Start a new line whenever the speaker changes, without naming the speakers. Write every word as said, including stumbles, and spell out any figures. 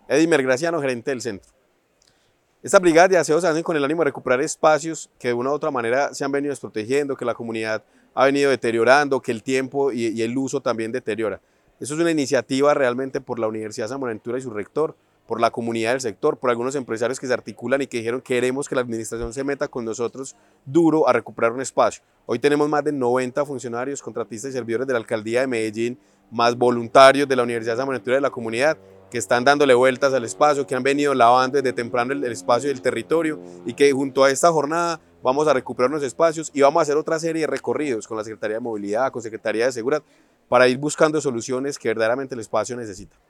Edimer Graciano, gerente del centro. Estas brigadas de aseo se hacen con el ánimo de recuperar espacios que de una u otra manera se han venido desprotegiendo, que la comunidad ha venido deteriorando, que el tiempo y, y el uso también deteriora. Eso es una iniciativa realmente por la Universidad San Buenaventura y su rector, por la comunidad del sector, por algunos empresarios que se articulan y que dijeron queremos que la administración se meta con nosotros duro a recuperar un espacio. Hoy tenemos más de noventa funcionarios, contratistas y servidores de la Alcaldía de Medellín, más voluntarios de la Universidad San Buenaventura y de la comunidad, que están dándole vueltas al espacio, que han venido lavando desde temprano el, el espacio y el territorio y que junto a esta jornada vamos a recuperar los espacios y vamos a hacer otra serie de recorridos con la Secretaría de Movilidad, con Secretaría de Seguridad, para ir buscando soluciones que verdaderamente el espacio necesita.